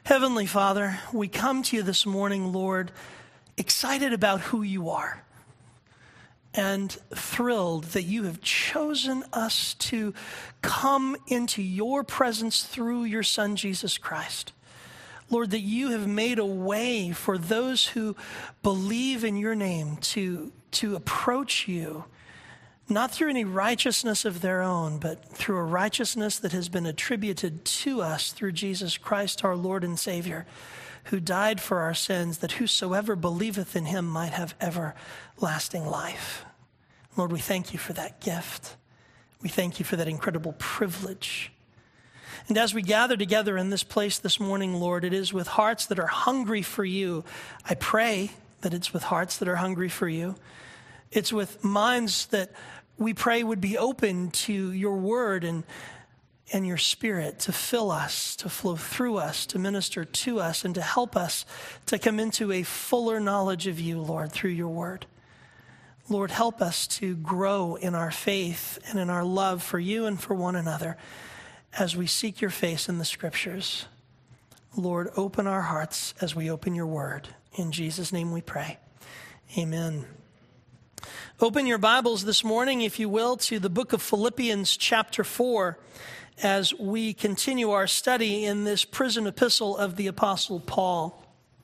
Heavenly Father, we come to you this morning, Lord, excited about who you are and thrilled that you have chosen us to come into your presence through your Son, Jesus Christ. Lord, that you have made a way for those who believe in your name to approach you, not through any righteousness of their own, but through a righteousness that has been attributed to us through Jesus Christ, our Lord and Savior, who died for our sins, that whosoever believeth in him might have everlasting life. Lord, we thank you for that gift. We thank you for that incredible privilege. And as we gather together in this place this morning, Lord, it is with hearts that are hungry for you. I pray that it's with hearts that are hungry for you. It's with minds that we pray would be open to your word and your spirit to fill us, to flow through us, to minister to us, and to help us to come into a fuller knowledge of you, Lord, through your word. Lord, help us to grow in our faith and in our love for you and for one another as we seek your face in the scriptures. Lord, open our hearts as we open your word. In Jesus' name we pray. Amen. Open your Bibles this morning, if you will, to the book of Philippians chapter 4 as we continue our study in this prison epistle of the Apostle Paul.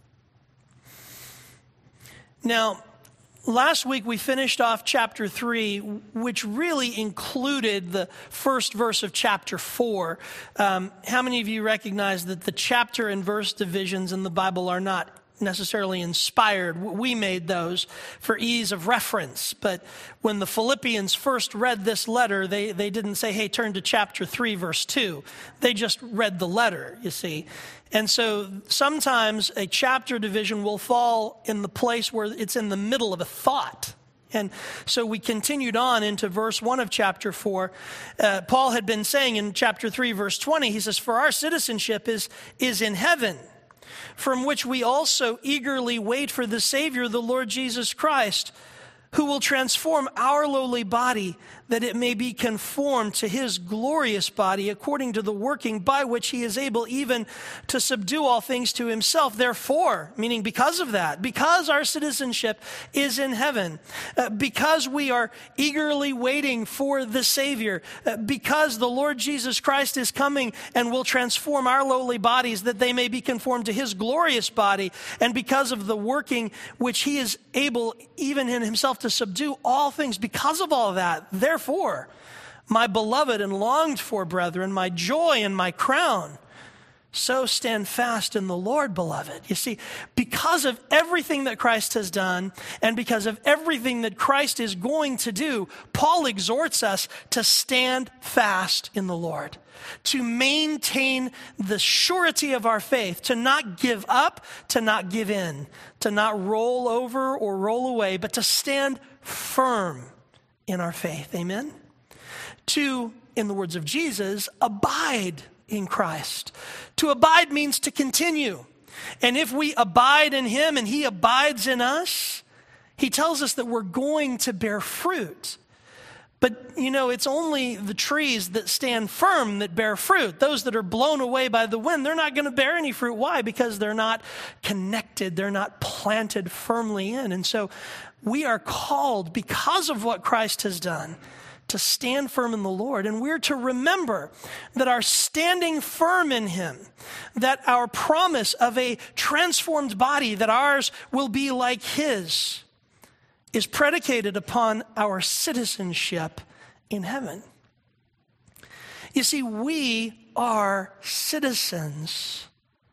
Now, last week we finished off chapter 3, which really included the first verse of chapter 4. How many of you recognize that the chapter and verse divisions in the Bible are not necessarily inspired? We made those for ease of reference. But when the Philippians first read this letter, they didn't say, hey, turn to chapter 3, verse 2. They just read the letter, you see. And so sometimes a chapter division will fall in the place where it's in the middle of a thought. And so we continued on into verse 1 of chapter 4. Paul had been saying in chapter 3, verse 20, he says, for our citizenship is in heaven, from which we also eagerly wait for the Savior, the Lord Jesus Christ, who will transform our lowly body, that it may be conformed to his glorious body, according to the working by which he is able even to subdue all things to himself. Therefore, meaning because of that, because our citizenship is in heaven, because we are eagerly waiting for the Savior, because the Lord Jesus Christ is coming and will transform our lowly bodies, that they may be conformed to his glorious body, and because of the working which he is able even in himself to subdue all things, because of all that, therefore, my beloved and longed for brethren, my joy and my crown, so stand fast in the Lord, beloved. You see, because of everything that Christ has done and because of everything that Christ is going to do, Paul exhorts us to stand fast in the Lord, to maintain the surety of our faith, to not give up, to not give in, to not roll over or roll away, but to stand firm in our faith. Amen? To, in the words of Jesus, abide in Christ. To abide means to continue. And if we abide in him and he abides in us, he tells us that we're going to bear fruit. But, you know, it's only the trees that stand firm that bear fruit. Those that are blown away by the wind, they're not going to bear any fruit. Why? Because they're not connected. They're not planted firmly in. And so we are called, because of what Christ has done, to stand firm in the Lord. And we're to remember that our standing firm in him, that our promise of a transformed body, that ours will be like his, is predicated upon our citizenship in heaven. You see, we are citizens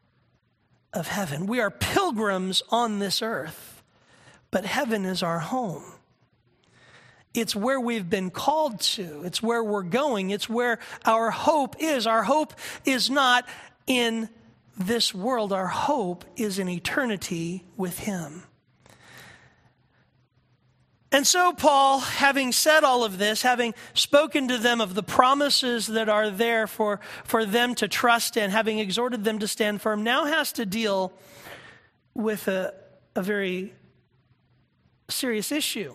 of heaven. We are pilgrims on this earth, but heaven is our home. It's where we've been called to. It's where we're going. It's where our hope is. Our hope is not in this world. Our hope is in eternity with him. And so Paul, having said all of this, having spoken to them of the promises that are there for them to trust in, having exhorted them to stand firm, now has to deal with a very serious issue.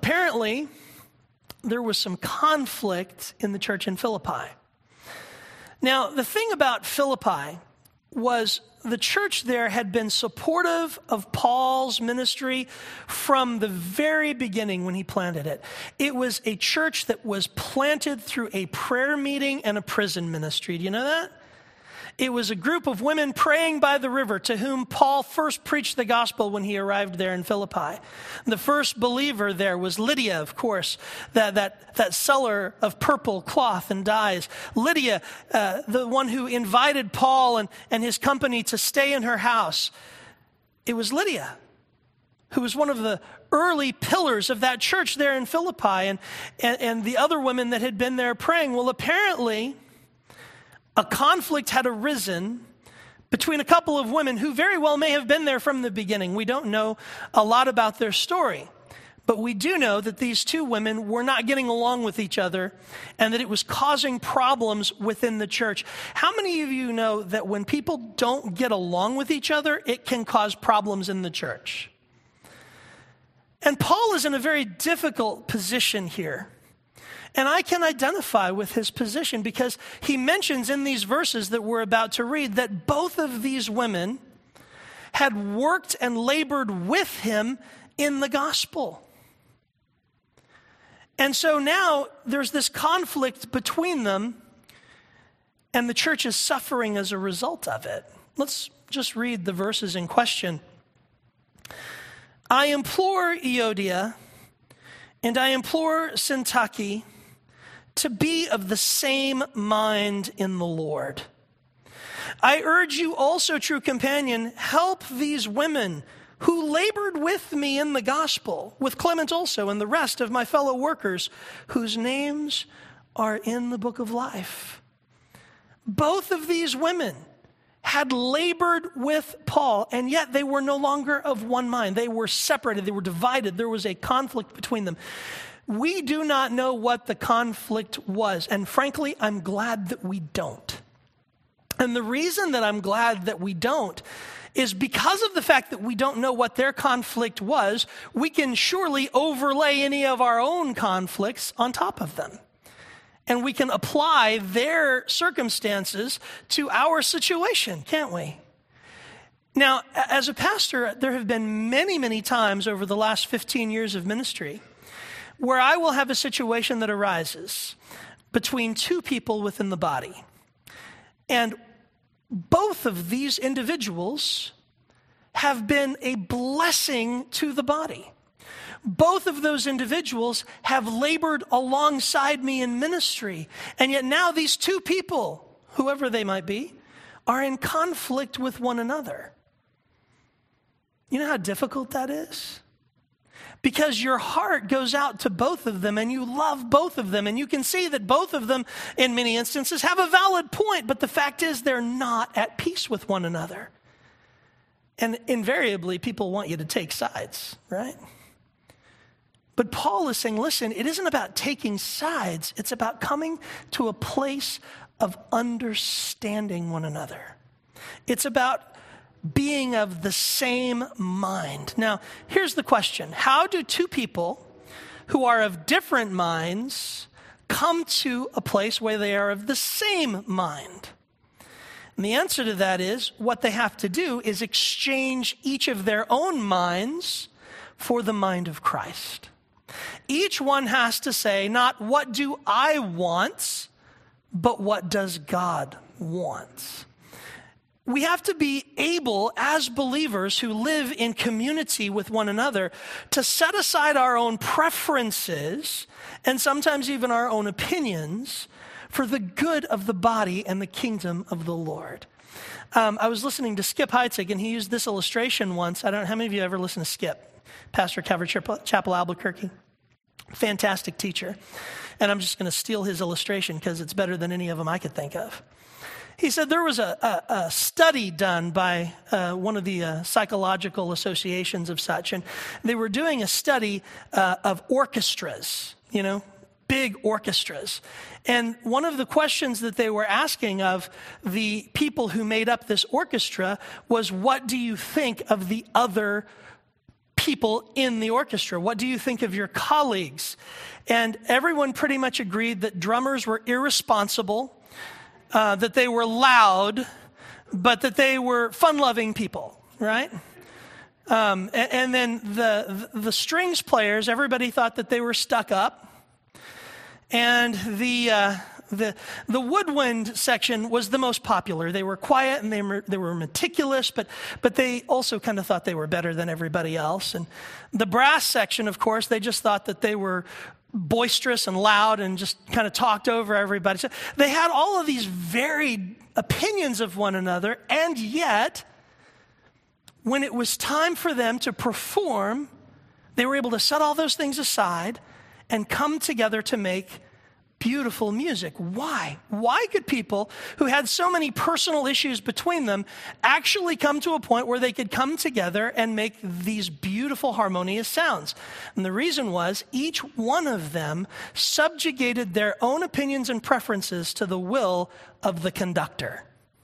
Apparently, there was some conflict in the church in Philippi. Now, the thing about Philippi was the church there had been supportive of Paul's ministry from the very beginning when he planted it. It was a church that was planted through a prayer meeting and a prison ministry. Do you know that? It was a group of women praying by the river to whom Paul first preached the gospel when he arrived there in Philippi. The first believer there was Lydia, of course, that seller of purple cloth and dyes. Lydia, the one who invited Paul and his company to stay in her house. It was Lydia who was one of the early pillars of that church there in Philippi, and the other women that had been there praying. Well, apparently a conflict had arisen between a couple of women who very well may have been there from the beginning. We don't know a lot about their story, but we do know that these two women were not getting along with each other and that it was causing problems within the church. How many of you know that when people don't get along with each other, it can cause problems in the church? And Paul is in a very difficult position here. And I can identify with his position because he mentions in these verses that we're about to read that both of these women had worked and labored with him in the gospel. And so now there's this conflict between them, and the church is suffering as a result of it. Let's just read the verses in question. I implore Euodia and I implore Syntyche to be of the same mind in the Lord. I urge you also, true companion, help these women who labored with me in the gospel, with Clement also and the rest of my fellow workers, whose names are in the book of life. Both of these women had labored with Paul, and yet they were no longer of one mind. They were separated, they were divided, there was a conflict between them. We do not know what the conflict was, and frankly, I'm glad that we don't. And the reason that I'm glad that we don't is because of the fact that we don't know what their conflict was, we can surely overlay any of our own conflicts on top of them. And we can apply their circumstances to our situation, can't we? Now, as a pastor, there have been many, many times over the last 15 years of ministry where I will have a situation that arises between two people within the body. And both of these individuals have been a blessing to the body. Both of those individuals have labored alongside me in ministry. And yet now these two people, whoever they might be, are in conflict with one another. You know how difficult that is? Because your heart goes out to both of them and you love both of them. And you can see that both of them, in many instances, have a valid point. But the fact is they're not at peace with one another. And invariably, people want you to take sides, right? But Paul is saying, listen, it isn't about taking sides. It's about coming to a place of understanding one another. It's about being of the same mind. Now, here's the question. How do two people who are of different minds come to a place where they are of the same mind? And the answer to that is what they have to do is exchange each of their own minds for the mind of Christ. Each one has to say, not what do I want, but what does God want? We have to be able, as believers who live in community with one another, to set aside our own preferences and sometimes even our own opinions for the good of the body and the kingdom of the Lord. I was listening to Skip Heitzig, and he used this illustration once. I don't know how many of you ever listened to Skip, pastor of Calvary Chapel, Albuquerque. Fantastic teacher. And I'm just going to steal his illustration because it's better than any of them I could think of. He said there was a study done by one of the psychological associations of such, and they were doing a study of orchestras, big orchestras. And one of the questions that they were asking of the people who made up this orchestra was, what do you think of the other people in the orchestra? What do you think of your colleagues? And everyone pretty much agreed that drummers were irresponsible, that they were loud, but that they were fun-loving people, right? And then the strings players, everybody thought that they were stuck up. And the woodwind section was the most popular. They were quiet and they were meticulous, but they also kind of thought they were better than everybody else. And the brass section, of course, they just thought that they were boisterous and loud and just kind of talked over everybody. So they had all of these varied opinions of one another, and yet when it was time for them to perform, they were able to set all those things aside and come together to make beautiful music. Why? Why could people who had so many personal issues between them actually come to a point where they could come together and make these beautiful harmonious sounds? And the reason was each one of them subjugated their own opinions and preferences to the will of the conductor.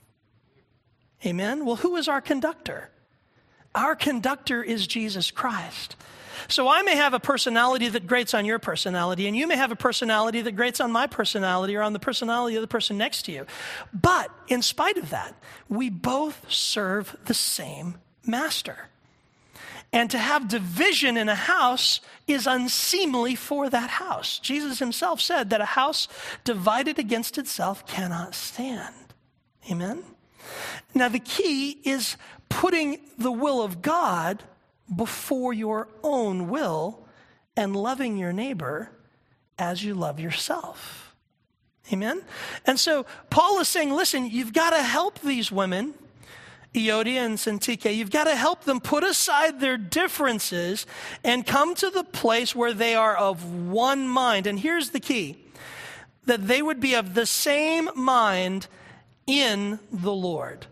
Amen? Well, who is our conductor? Our conductor is Jesus Christ. So I may have a personality that grates on your personality, and you may have a personality that grates on my personality or on the personality of the person next to you. But in spite of that, we both serve the same master. And to have division in a house is unseemly for that house. Jesus himself said that a house divided against itself cannot stand. Amen? Now the key is putting the will of God before your own will and loving your neighbor as you love yourself. Amen? And so Paul is saying, listen, you've got to help these women, Euodia and Syntyche. You've got to help them put aside their differences and come to the place where they are of one mind. And here's the key, that they would be of the same mind in the Lord.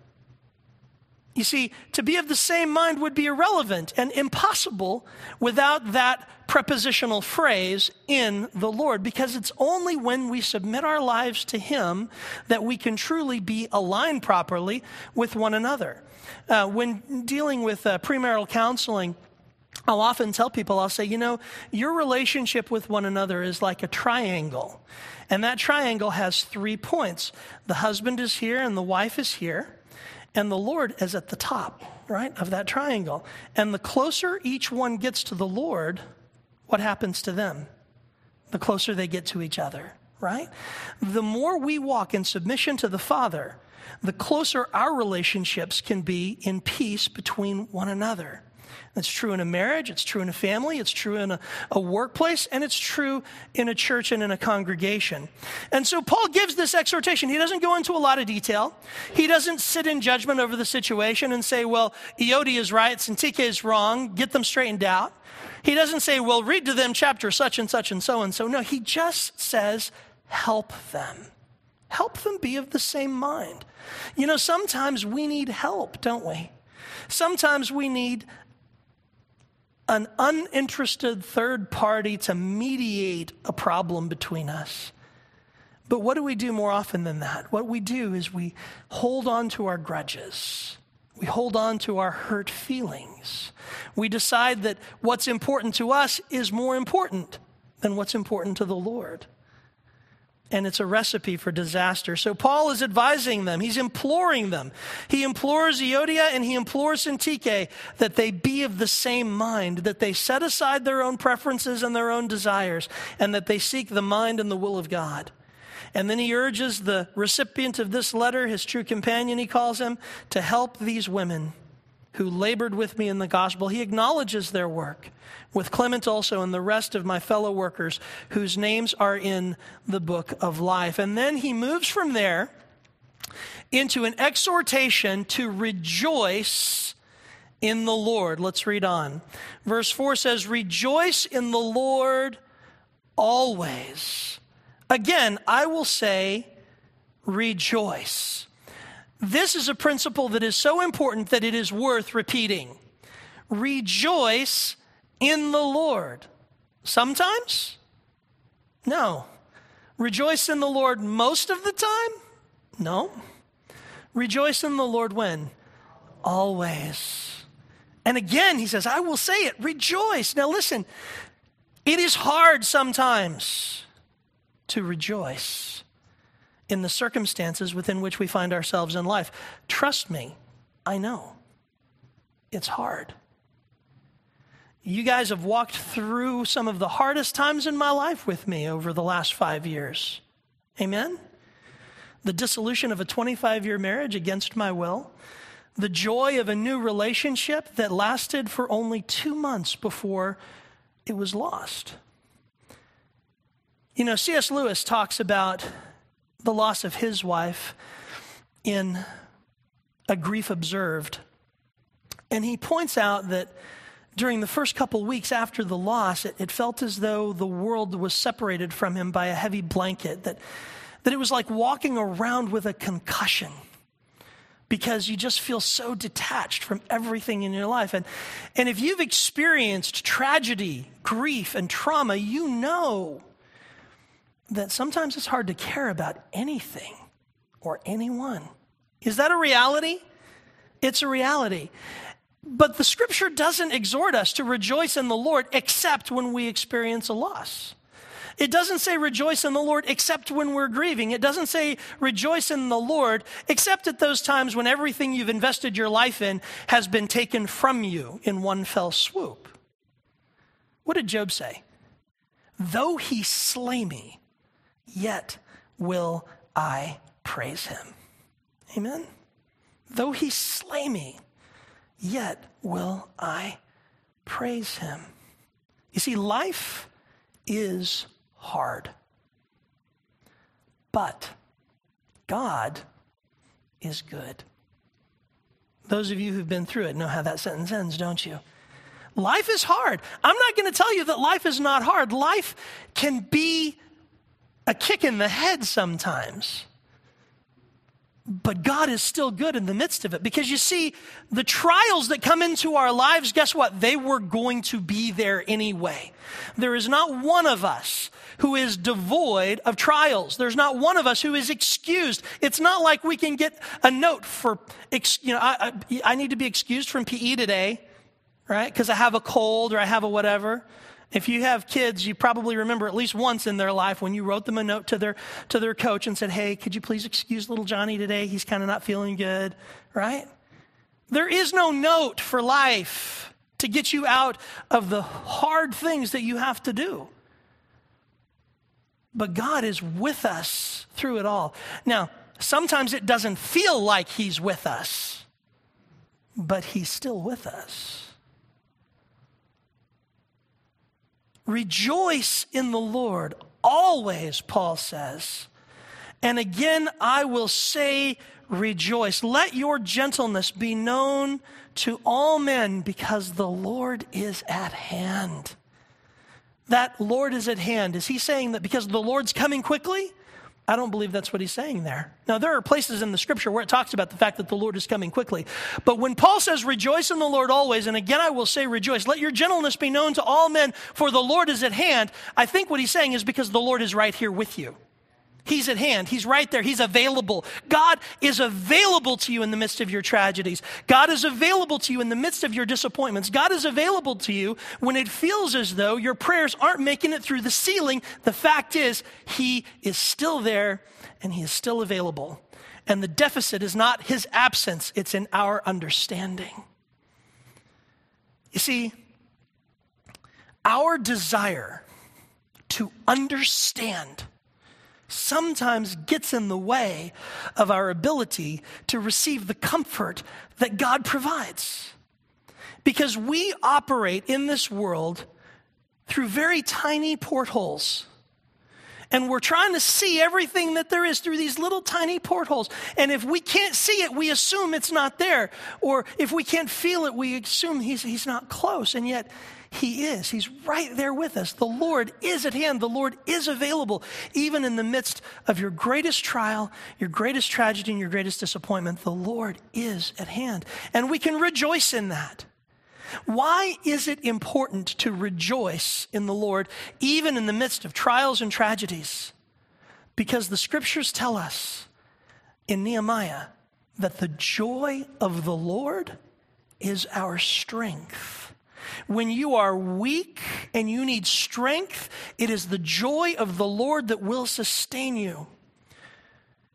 You see, to be of the same mind would be irrelevant and impossible without that prepositional phrase, in the Lord, because it's only when we submit our lives to him that we can truly be aligned properly with one another. When dealing with premarital counseling, I'll often tell people, I'll say, your relationship with one another is like a triangle. And that triangle has 3 points. The husband is here and the wife is here. And the Lord is at the top, right, of that triangle. And the closer each one gets to the Lord, what happens to them? The closer they get to each other, right? The more we walk in submission to the Father, the closer our relationships can be in peace between one another. It's true in a marriage, it's true in a family, it's true in a workplace, and it's true in a church and in a congregation. And so Paul gives this exhortation. He doesn't go into a lot of detail. He doesn't sit in judgment over the situation and say, well, Euodia is right, Syntyche is wrong, get them straightened out. He doesn't say, well, read to them chapter such and such and so and so. No, he just says, help them. Help them be of the same mind. Sometimes we need help, don't we? Sometimes we need an uninterested third party to mediate a problem between us. But what do we do more often than that? What we do is we hold on to our grudges. We hold on to our hurt feelings. We decide that what's important to us is more important than what's important to the Lord. And it's a recipe for disaster. So Paul is advising them. He's imploring them. He implores Euodia and he implores Syntyche that they be of the same mind, that they set aside their own preferences and their own desires, and that they seek the mind and the will of God. And then he urges the recipient of this letter, his true companion, he calls him, to help these women who labored with me in the gospel. He acknowledges their work, with Clement also and the rest of my fellow workers whose names are in the book of life. And then he moves from there into an exhortation to rejoice in the Lord. Let's read on. Verse 4 says, rejoice in the Lord always. Again, I will say, rejoice. This is a principle that is so important that it is worth repeating. Rejoice in the Lord. Sometimes? No. Rejoice in the Lord most of the time? No. Rejoice in the Lord when? Always. And again, he says, I will say it, rejoice. Now listen, it is hard sometimes to rejoice. in the circumstances within which we find ourselves in life. Trust me, I know. It's hard. You guys have walked through some of the hardest times in my life with me over the last 5 years. Amen? The dissolution of a 25-year marriage against my will. The joy of a new relationship that lasted for only 2 months before it was lost. You know, C.S. Lewis talks about the loss of his wife in A Grief Observed. And he points out that during the first couple weeks after the loss, it felt as though the world was separated from him by a heavy blanket, that it was like walking around with a concussion, because you just feel so detached from everything in your life. And if you've experienced tragedy, grief, and trauma, you know that sometimes it's hard to care about anything or anyone. Is that a reality? It's a reality. But the scripture doesn't exhort us to rejoice in the Lord except when we experience a loss. It doesn't say rejoice in the Lord except when we're grieving. It doesn't say rejoice in the Lord except at those times when everything you've invested your life in has been taken from you in one fell swoop. What did Job say? Though he slay me, yet will I praise him. Amen? Though he slay me, yet will I praise him. You see, life is hard. But God is good. Those of you who've been through it know how that sentence ends, don't you? Life is hard. I'm not going to tell you that life is not hard. Life can be a kick in the head sometimes. But God is still good in the midst of it. Because you see, the trials that come into our lives, guess what? They were going to be there anyway. There is not one of us who is devoid of trials. There's not one of us who is excused. It's not like we can get a note for, I need to be excused from PE today, right? Because I have a cold or I have a whatever. If you have kids, you probably remember at least once in their life when you wrote them a note to their coach and said, hey, could you please excuse little Johnny today? He's kind of not feeling good, right? There is no note for life to get you out of the hard things that you have to do. But God is with us through it all. Now, sometimes it doesn't feel like he's with us, but he's still with us. Rejoice in the Lord always, Paul says. And again, I will say rejoice. Let your gentleness be known to all men because the Lord is at hand. That Lord is at hand. Is he saying that because the Lord's coming quickly? I don't believe that's what he's saying there. Now, there are places in the scripture where it talks about the fact that the Lord is coming quickly. But when Paul says, rejoice in the Lord always, and again I will say rejoice, let your gentleness be known to all men, for the Lord is at hand, I think what he's saying is because the Lord is right here with you. He's at hand. He's right there. He's available. God is available to you in the midst of your tragedies. God is available to you in the midst of your disappointments. God is available to you when it feels as though your prayers aren't making it through the ceiling. The fact is, he is still there and he is still available. And the deficit is not his absence. It's in our understanding. You see, our desire to understand sometimes gets in the way of our ability to receive the comfort that God provides. Because we operate in this world through very tiny portholes. And we're trying to see everything that there is through these little tiny portholes. And if we can't see it, we assume it's not there. Or if we can't feel it, we assume he's not close. And yet he is. He's right there with us. The Lord is at hand. The Lord is available. Even in the midst of your greatest trial, your greatest tragedy, and your greatest disappointment, the Lord is at hand. And we can rejoice in that. Why is it important to rejoice in the Lord, even in the midst of trials and tragedies? Because the scriptures tell us in Nehemiah that the joy of the Lord is our strength. When you are weak and you need strength, it is the joy of the Lord that will sustain you.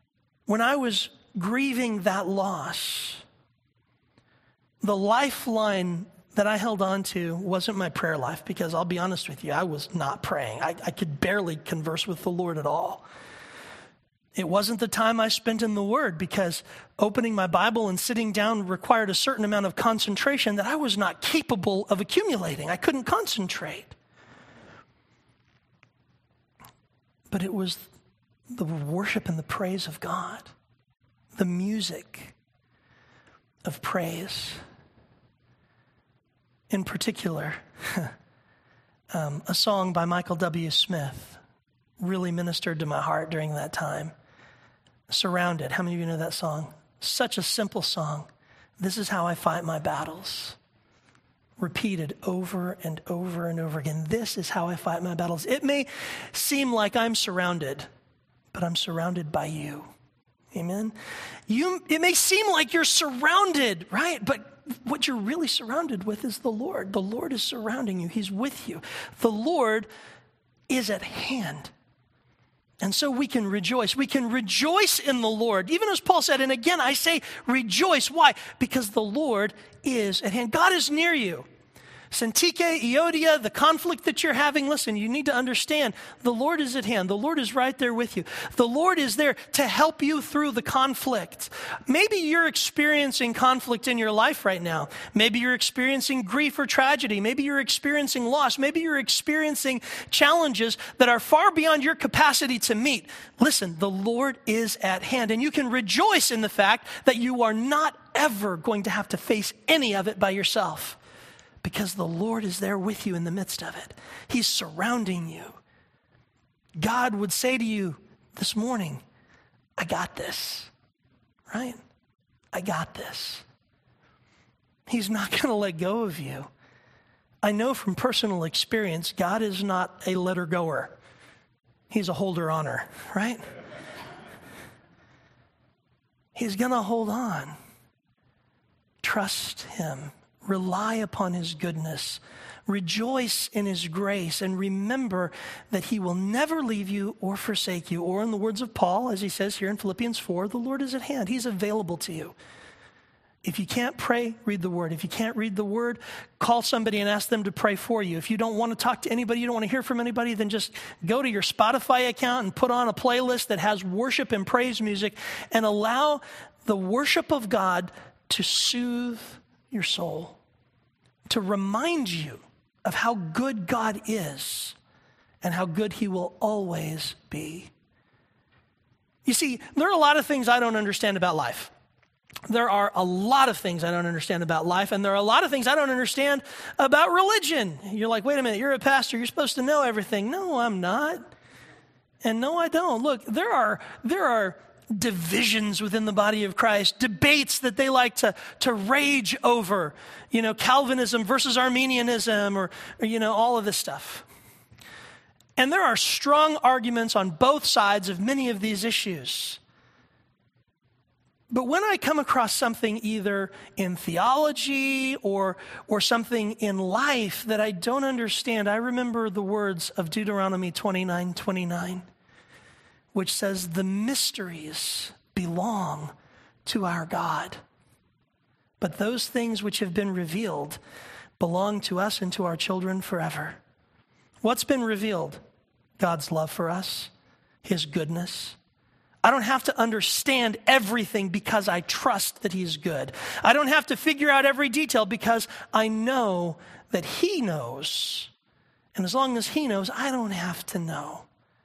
when I was grieving that loss, the lifeline that I held on to wasn't my prayer life, because I'll be honest with you, I was not praying. I could barely converse with the Lord at all. It wasn't the time I spent in the Word, because opening my Bible and sitting down required a certain amount of concentration that I was not capable of accumulating. I couldn't concentrate. But it was the worship and the praise of God, the music of praise. In particular, a song by Michael W. Smith really ministered to my heart during that time. Surrounded. How many of you know that song? Such a simple song. This is how I fight my battles. Repeated over and over and over again. This is how I fight my battles. It may seem like I'm surrounded, but I'm surrounded by you. Amen? It may seem like you're surrounded, right? But what you're really surrounded with is the Lord. The Lord is surrounding you. He's with you. The Lord is at hand. And so we can rejoice. We can rejoice in the Lord. Even as Paul said, and again I say rejoice. Why? Because the Lord is at hand. God is near you. Syntyche, Euodia, the conflict that you're having, listen, you need to understand the Lord is at hand. The Lord is right there with you. The Lord is there to help you through the conflict. Maybe you're experiencing conflict in your life right now. Maybe you're experiencing grief or tragedy. Maybe you're experiencing loss. Maybe you're experiencing challenges that are far beyond your capacity to meet. Listen, the Lord is at hand, and you can rejoice in the fact that you are not ever going to have to face any of it by yourself, because the Lord is there with you in the midst of it. He's surrounding you. God would say to you this morning, I got this, right? I got this. He's not going to let go of you. I know from personal experience, God is not a letter goer. He's a holder honor, right? He's going to hold on. Trust him. Rely upon his goodness. Rejoice in his grace, and remember that he will never leave you or forsake you. Or in the words of Paul, as he says here in Philippians 4, the Lord is at hand. He's available to you. If you can't pray, read the Word. If you can't read the Word, call somebody and ask them to pray for you. If you don't want to talk to anybody, you don't want to hear from anybody, then just go to your Spotify account and put on a playlist that has worship and praise music, and allow the worship of God to soothe your soul, to remind you of how good God is and how good he will always be. You see, there are a lot of things I don't understand about life. There are a lot of things I don't understand about life, and there are a lot of things I don't understand about religion. You're like, wait a minute, you're a pastor, you're supposed to know everything. No, I'm not. And no, I don't. Look, there are divisions within the body of Christ, debates that they like to rage over, Calvinism versus Arminianism or all of this stuff. And there are strong arguments on both sides of many of these issues. But when I come across something either in theology or something in life that I don't understand, I remember the words of Deuteronomy 29:29. Which says, the mysteries belong to our God. But those things which have been revealed belong to us and to our children forever. What's been revealed? God's love for us, his goodness. I don't have to understand everything because I trust that he's good. I don't have to figure out every detail because I know that he knows. And as long as he knows, I don't have to know.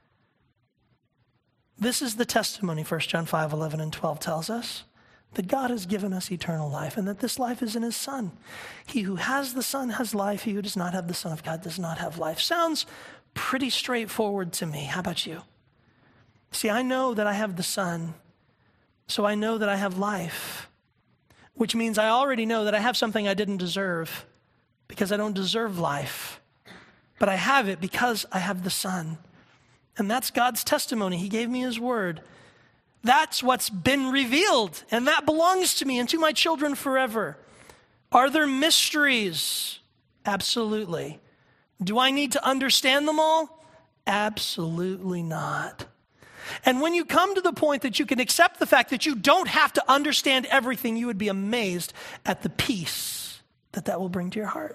This is the testimony 1 John 5:11 and 12 tells us, that God has given us eternal life and that this life is in his Son. He who has the Son has life. He who does not have the Son of God does not have life. Sounds pretty straightforward to me. How about you? See, I know that I have the Son, so I know that I have life, which means I already know that I have something I didn't deserve because I don't deserve life. But I have it because I have the Son. And that's God's testimony. He gave me his word. That's what's been revealed, and that belongs to me and to my children forever. Are there mysteries? Absolutely. Do I need to understand them all? Absolutely not. And when you come to the point that you can accept the fact that you don't have to understand everything, you would be amazed at the peace that that will bring to your heart.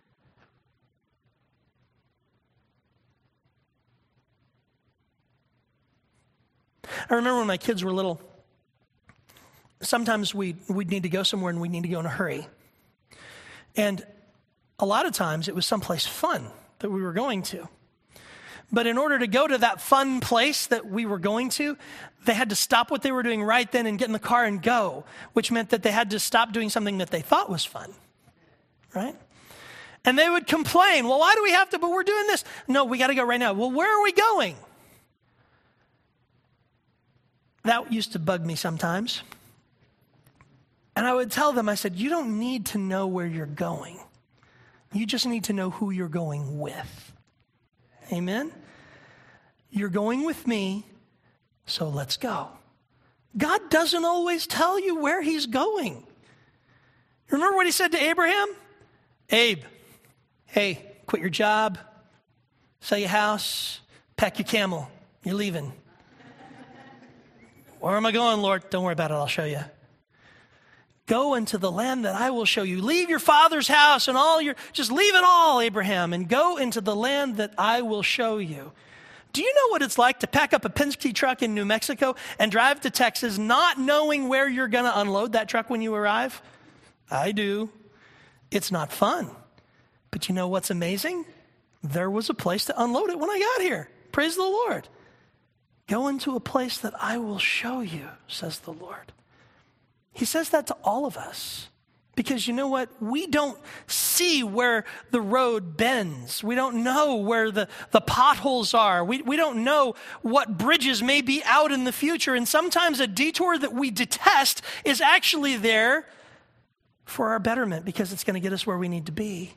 I remember when my kids were little, sometimes we'd need to go somewhere and we'd need to go in a hurry. And a lot of times it was someplace fun that we were going to. But in order to go to that fun place that we were going to, they had to stop what they were doing right then and get in the car and go, which meant that they had to stop doing something that they thought was fun, right? And they would complain, well, why do we have to, but we're doing this. No, we got to go right now. Well, where are we going? That used to bug me sometimes. And I would tell them, I said, you don't need to know where you're going. You just need to know who you're going with. Amen? You're going with me, so let's go. God doesn't always tell you where he's going. Remember what he said to Abraham? Abe, hey, quit your job, sell your house, pack your camel, you're leaving. Where am I going, Lord? Don't worry about it, I'll show you. Go into the land that I will show you. Leave your father's house and just leave it all, Abraham, and go into the land that I will show you. Do you know what it's like to pack up a Penske truck in New Mexico and drive to Texas not knowing where you're going to unload that truck when you arrive? I do. It's not fun. But you know what's amazing? There was a place to unload it when I got here. Praise the Lord. Go into a place that I will show you, says the Lord. He says that to all of us because you know what? We don't see where the road bends. We don't know where the potholes are. We don't know what bridges may be out in the future. And sometimes a detour that we detest is actually there for our betterment because it's going to get us where we need to be.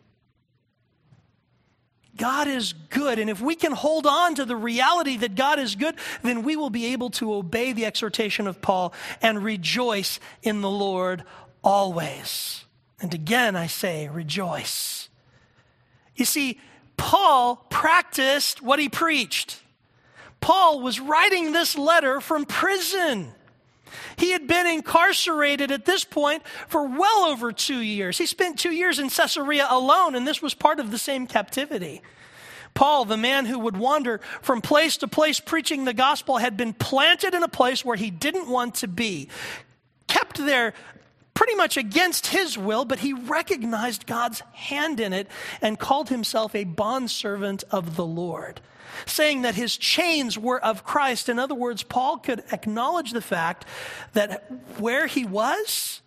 God is good, and if we can hold on to the reality that God is good, then we will be able to obey the exhortation of Paul and rejoice in the Lord always. And again, I say, rejoice. You see, Paul practiced what he preached. Paul was writing this letter from prison. He had been incarcerated at this point for well over 2 years. He spent 2 years in Caesarea alone, and this was part of the same captivity. Paul, the man who would wander from place to place preaching the gospel, had been planted in a place where he didn't want to be, kept there pretty much against his will, but he recognized God's hand in it and called himself a bondservant of the Lord, saying that his chains were of Christ. In other words, Paul could acknowledge the fact that where he was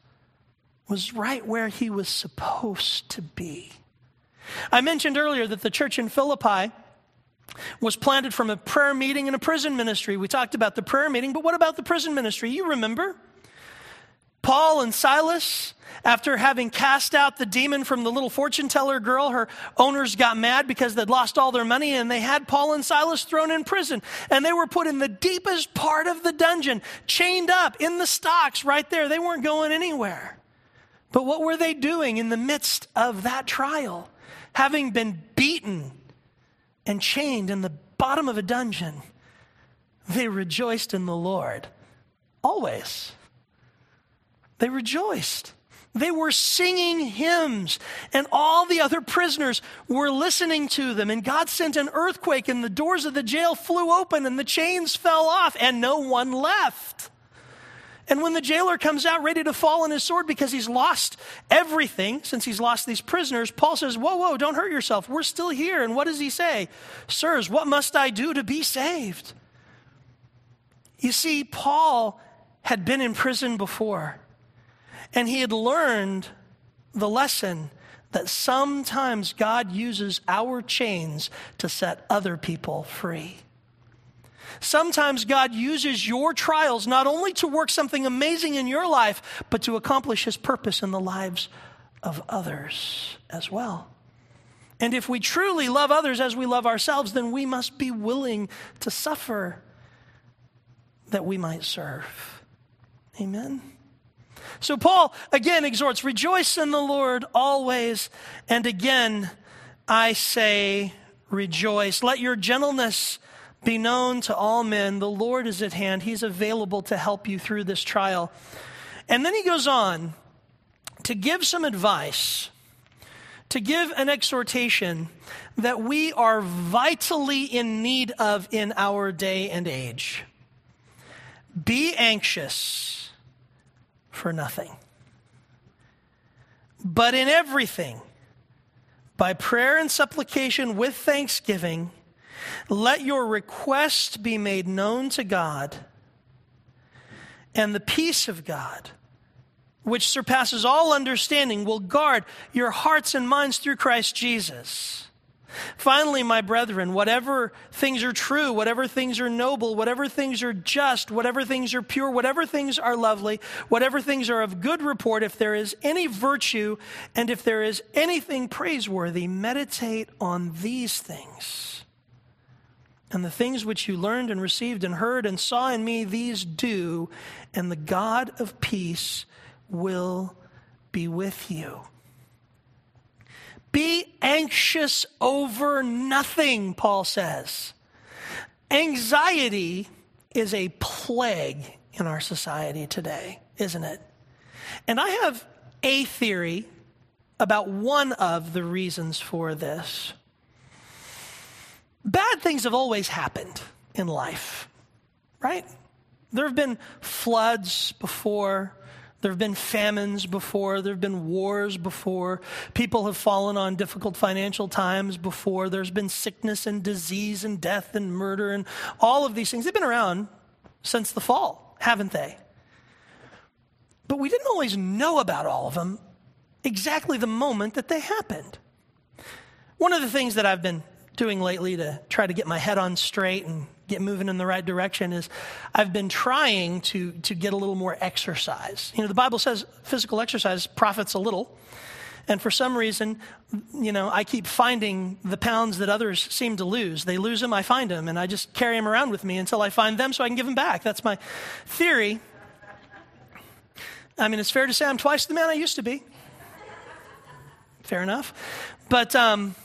right where he was supposed to be. I mentioned earlier that the church in Philippi was planted from a prayer meeting and a prison ministry. We talked about the prayer meeting, but what about the prison ministry? You remember? Paul and Silas, after having cast out the demon from the little fortune teller girl, her owners got mad because they'd lost all their money and they had Paul and Silas thrown in prison. And they were put in the deepest part of the dungeon, chained up in the stocks right there. They weren't going anywhere. But what were they doing in the midst of that trial? Having been beaten and chained in the bottom of a dungeon, they rejoiced in the Lord always. They rejoiced. They were singing hymns, and all the other prisoners were listening to them. And God sent an earthquake, and the doors of the jail flew open, and the chains fell off, and no one left. And when the jailer comes out ready to fall on his sword because he's lost everything, since he's lost these prisoners, Paul says, whoa, don't hurt yourself. We're still here. And what does he say? Sirs, what must I do to be saved? You see, Paul had been in prison before. And he had learned the lesson that sometimes God uses our chains to set other people free. Sometimes God uses your trials not only to work something amazing in your life, but to accomplish his purpose in the lives of others as well. And if we truly love others as we love ourselves, then we must be willing to suffer that we might serve. Amen. So Paul again exhorts, rejoice in the Lord always. And again, I say rejoice. Let your gentleness be known to all men. The Lord is at hand. He's available to help you through this trial. And then he goes on to give some advice, to give an exhortation that we are vitally in need of in our day and age. Be anxious for nothing, but in everything, by prayer and supplication with thanksgiving, let your requests be made known to God, and the peace of God, which surpasses all understanding, will guard your hearts and minds through Christ Jesus. Finally, my brethren, whatever things are true, whatever things are noble, whatever things are just, whatever things are pure, whatever things are lovely, whatever things are of good report, if there is any virtue and if there is anything praiseworthy, meditate on these things. And the things which you learned and received and heard and saw in me, these do, and the God of peace will be with you. Be anxious over nothing, Paul says. Anxiety is a plague in our society today, isn't it? And I have a theory about one of the reasons for this. Bad things have always happened in life, right? There have been floods before. There have been famines before. There have been wars before. People have fallen on difficult financial times before. There's been sickness and disease and death and murder and all of these things. They've been around since the fall, haven't they? But we didn't always know about all of them exactly the moment that they happened. One of the things that I've been doing lately to try to get my head on straight and get moving in the right direction is I've been trying to get a little more exercise. You know, the Bible says physical exercise profits a little. And for some reason, you know, I keep finding the pounds that others seem to lose. They lose them, I find them, and I just carry them around with me until I find them so I can give them back. That's my theory. I mean, it's fair to say I'm twice the man I used to be. Fair enough. But I've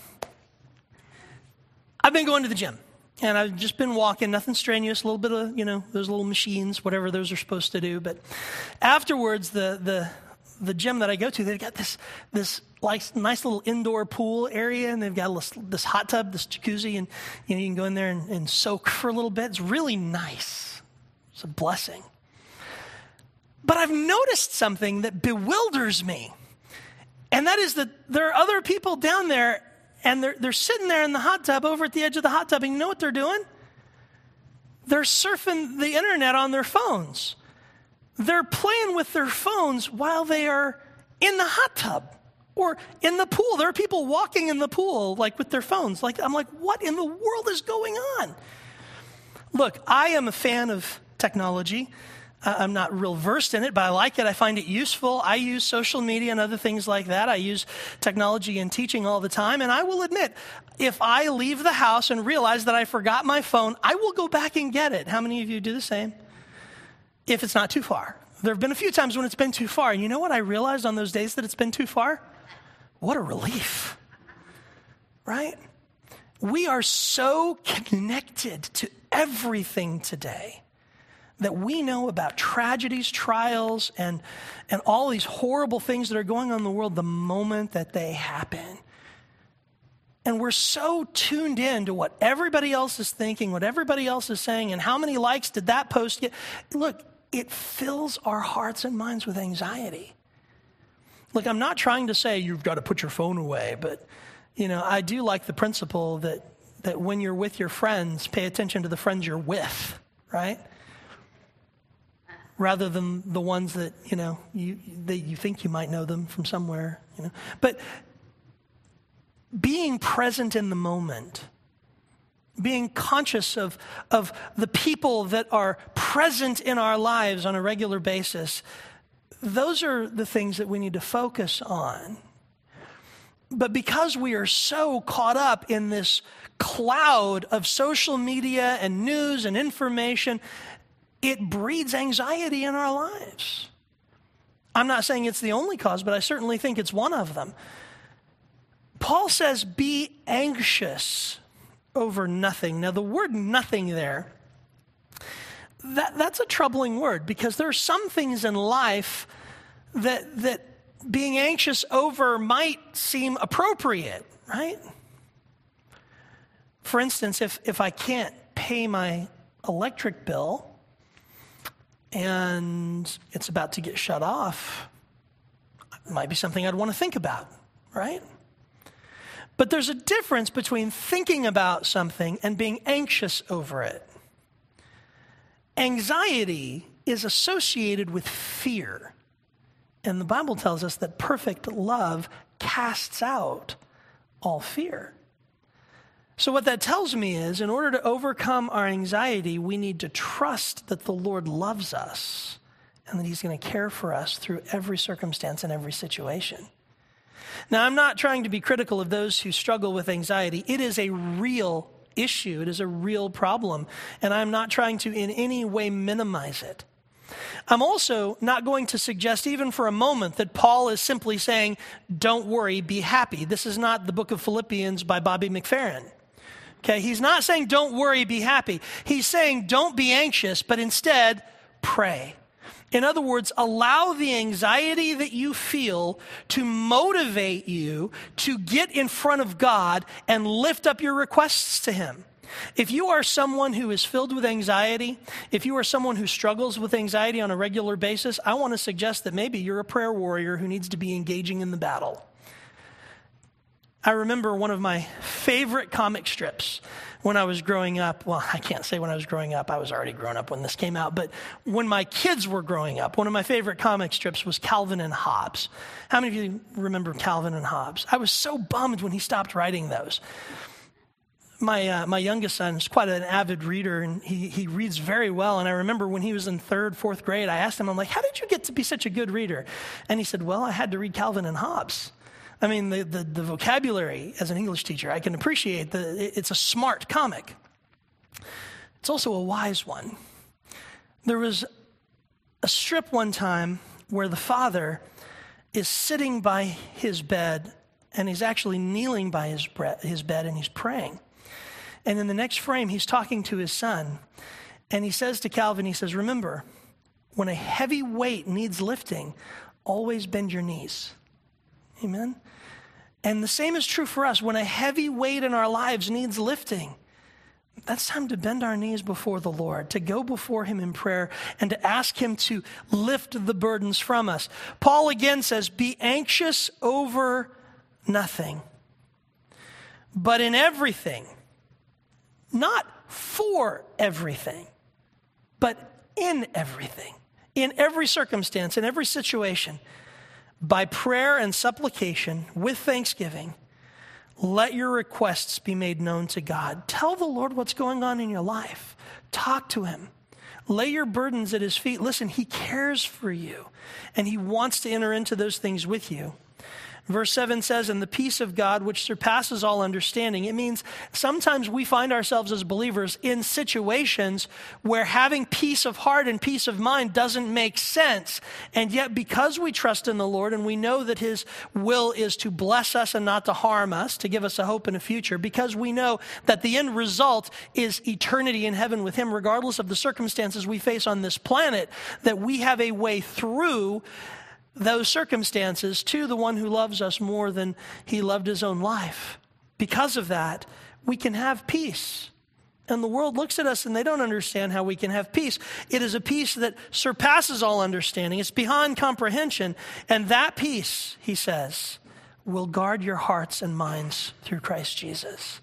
been going to the gym. And I've just been walking, nothing strenuous, a little bit of, you know, those little machines, whatever those are supposed to do. But afterwards, the gym that I go to, they've got this like nice little indoor pool area, and they've got this hot tub, this jacuzzi, and you know, you can go in there and soak for a little bit. It's really nice. It's a blessing. But I've noticed something that bewilders me, and that is that there are other people down there. And they're sitting there in the hot tub over at the edge of the hot tub. And you know what they're doing? They're surfing the internet on their phones. They're playing with their phones while they are in the hot tub or in the pool. There are people walking in the pool like with their phones. Like I'm like, what in the world is going on? Look, I am a fan of technology. I'm not real versed in it, but I like it. I find it useful. I use social media and other things like that. I use technology in teaching all the time. And I will admit, if I leave the house and realize that I forgot my phone, I will go back and get it. How many of you do the same? If it's not too far. There have been a few times when it's been too far. And you know what I realized on those days that it's been too far? What a relief, right? We are so connected to everything today that we know about tragedies, trials, and all these horrible things that are going on in the world the moment that they happen. And we're so tuned in to what everybody else is thinking, what everybody else is saying, and how many likes did that post get. Look, it fills our hearts and minds with anxiety. Look, I'm not trying to say you've got to put your phone away, but, you know, I do like the principle that when you're with your friends, pay attention to the friends you're with, right? Rather than the ones that, you know, you think you might know them from somewhere, you know. But being present in the moment, being conscious of the people that are present in our lives on a regular basis, those are the things that we need to focus on. But because we are so caught up in this cloud of social media and news and information, it breeds anxiety in our lives. I'm not saying it's the only cause, but I certainly think it's one of them. Paul says, be anxious over nothing. Now, the word nothing there, that's a troubling word, because there are some things in life that being anxious over might seem appropriate, right? For instance, if I can't pay my electric bill and it's about to get shut off, it might be something I'd want to think about, right? But there's a difference between thinking about something and being anxious over it. Anxiety is associated with fear. And the Bible tells us that perfect love casts out all fear. So what that tells me is, in order to overcome our anxiety, we need to trust that the Lord loves us and that he's going to care for us through every circumstance and every situation. Now, I'm not trying to be critical of those who struggle with anxiety. It is a real issue. It is a real problem. And I'm not trying to in any way minimize it. I'm also not going to suggest even for a moment that Paul is simply saying, don't worry, be happy. This is not the book of Philippians by Bobby McFerrin. Okay, he's not saying don't worry, be happy. He's saying don't be anxious, but instead pray. In other words, allow the anxiety that you feel to motivate you to get in front of God and lift up your requests to him. If you are someone who is filled with anxiety, if you are someone who struggles with anxiety on a regular basis, I want to suggest that maybe you're a prayer warrior who needs to be engaging in the battle. I remember one of my favorite comic strips when I was growing up. Well, I can't say when I was growing up. I was already grown up when this came out. But when my kids were growing up, one of my favorite comic strips was Calvin and Hobbes. How many of you remember Calvin and Hobbes? I was so bummed when he stopped writing those. My youngest son is quite an avid reader, and he reads very well. And I remember when he was in third, fourth grade, I asked him, I'm like, how did you get to be such a good reader? And he said, well, I had to read Calvin and Hobbes. I mean, the vocabulary as an English teacher, I can appreciate it's a smart comic. It's also a wise one. There was a strip one time where the father is sitting by his bed, and he's actually kneeling by his bed, and he's praying. And in the next frame, he's talking to his son, and he says to Calvin, he says, remember, when a heavy weight needs lifting, always bend your knees. Amen? And the same is true for us. When a heavy weight in our lives needs lifting, that's time to bend our knees before the Lord, to go before him in prayer, and to ask him to lift the burdens from us. Paul again says, be anxious over nothing, but in everything, not for everything, but in everything, in every circumstance, in every situation, by prayer and supplication with thanksgiving, let your requests be made known to God. Tell the Lord what's going on in your life. Talk to him. Lay your burdens at his feet. Listen, he cares for you, and he wants to enter into those things with you. Verse 7 says, and the peace of God, which surpasses all understanding. It means sometimes we find ourselves as believers in situations where having peace of heart and peace of mind doesn't make sense. And yet because we trust in the Lord and we know that his will is to bless us and not to harm us, to give us a hope and a future, because we know that the end result is eternity in heaven with him, regardless of the circumstances we face on this planet, that we have a way through those circumstances to the one who loves us more than he loved his own life. Because of that, we can have peace. And the world looks at us and they don't understand how we can have peace. It is a peace that surpasses all understanding. It's beyond comprehension. And that peace, he says, will guard your hearts and minds through Christ Jesus.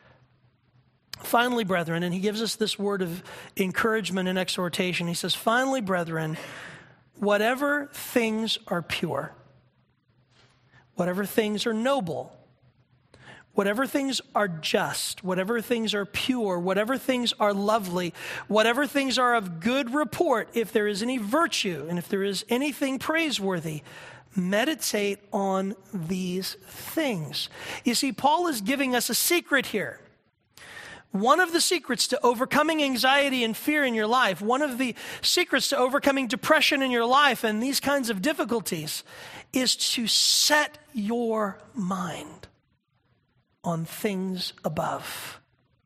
Finally, brethren, and he gives us this word of encouragement and exhortation. He says, finally, brethren, whatever things are pure, whatever things are noble, whatever things are just, whatever things are pure, whatever things are lovely, whatever things are of good report, if there is any virtue and if there is anything praiseworthy, meditate on these things. You see, Paul is giving us a secret here. One of the secrets to overcoming anxiety and fear in your life, one of the secrets to overcoming depression in your life and these kinds of difficulties is to set your mind on things above.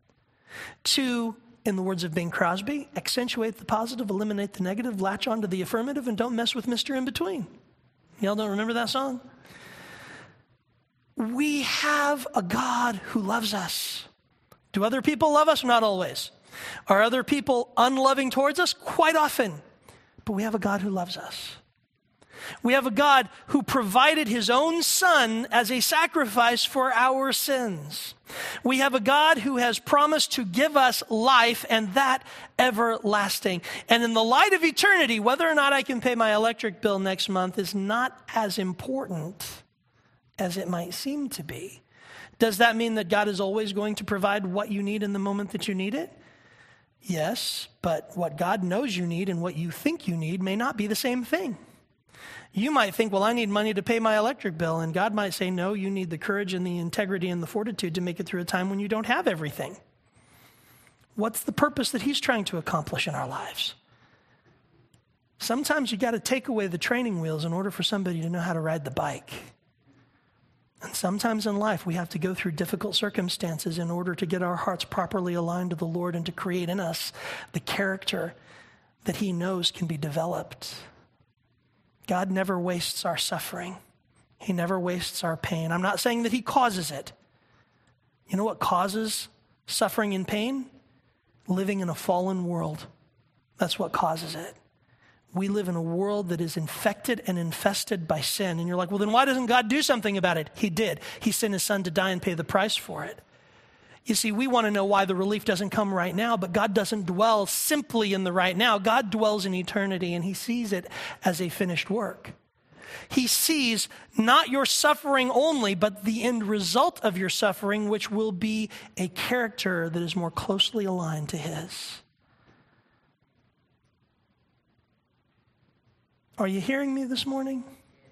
To, in the words of Bing Crosby, accentuate the positive, eliminate the negative, latch onto the affirmative, and don't mess with Mr. In Between. Y'all don't remember that song? We have a God who loves us. Do other people love us? Not always. Are other people unloving towards us? Quite often. But we have a God who loves us. We have a God who provided his own son as a sacrifice for our sins. We have a God who has promised to give us life, and that everlasting. And in the light of eternity, whether or not I can pay my electric bill next month is not as important as it might seem to be. Does that mean that God is always going to provide what you need in the moment that you need it? Yes, but what God knows you need and what you think you need may not be the same thing. You might think, well, I need money to pay my electric bill. And God might say, no, you need the courage and the integrity and the fortitude to make it through a time when you don't have everything. What's the purpose that he's trying to accomplish in our lives? Sometimes you got to take away the training wheels in order for somebody to know how to ride the bike. And sometimes in life, we have to go through difficult circumstances in order to get our hearts properly aligned to the Lord and to create in us the character that he knows can be developed. God never wastes our suffering. He never wastes our pain. I'm not saying that he causes it. You know what causes suffering and pain? Living in a fallen world. That's what causes it. We live in a world that is infected and infested by sin. And you're like, well, then why doesn't God do something about it? He did. He sent his son to die and pay the price for it. You see, we want to know why the relief doesn't come right now, but God doesn't dwell simply in the right now. God dwells in eternity, and he sees it as a finished work. He sees not your suffering only, but the end result of your suffering, which will be a character that is more closely aligned to his. Are you hearing me this morning?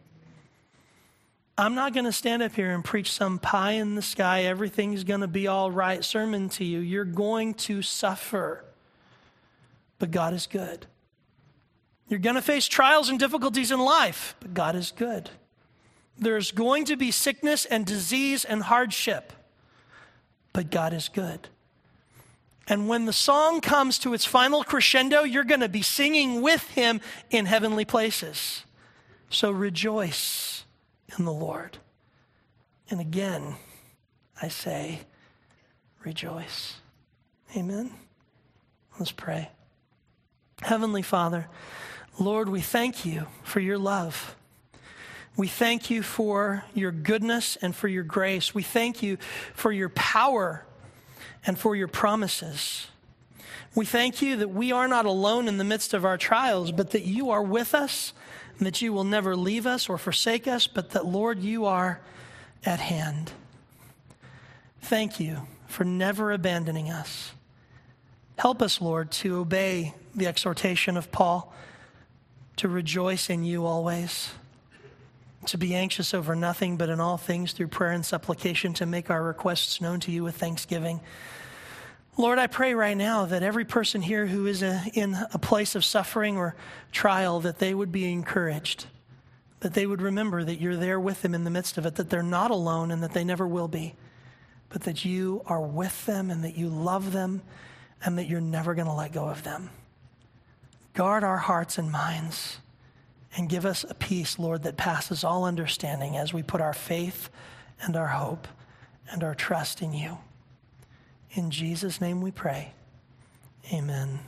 I'm not going to stand up here and preach some pie in the sky, everything's going to be all right sermon to you. You're going to suffer, but God is good. You're going to face trials and difficulties in life, but God is good. There's going to be sickness and disease and hardship, but God is good. And when the song comes to its final crescendo, you're going to be singing with him in heavenly places. So rejoice in the Lord. And again, I say, rejoice. Amen. Let's pray. Heavenly Father, Lord, we thank you for your love. We thank you for your goodness and for your grace. We thank you for your power and for your promises. We thank you that we are not alone in the midst of our trials, but that you are with us, and that you will never leave us or forsake us, but that, Lord, you are at hand. Thank you for never abandoning us. Help us, Lord, to obey the exhortation of Paul, to rejoice in you always, to be anxious over nothing, but in all things through prayer and supplication to make our requests known to you with thanksgiving. Lord, I pray right now that every person here who is in a place of suffering or trial, that they would be encouraged, that they would remember that you're there with them in the midst of it, that they're not alone and that they never will be, but that you are with them and that you love them and that you're never going to let go of them. Guard our hearts and minds and give us a peace, Lord, that passes all understanding as we put our faith and our hope and our trust in you. In Jesus' name we pray. Amen.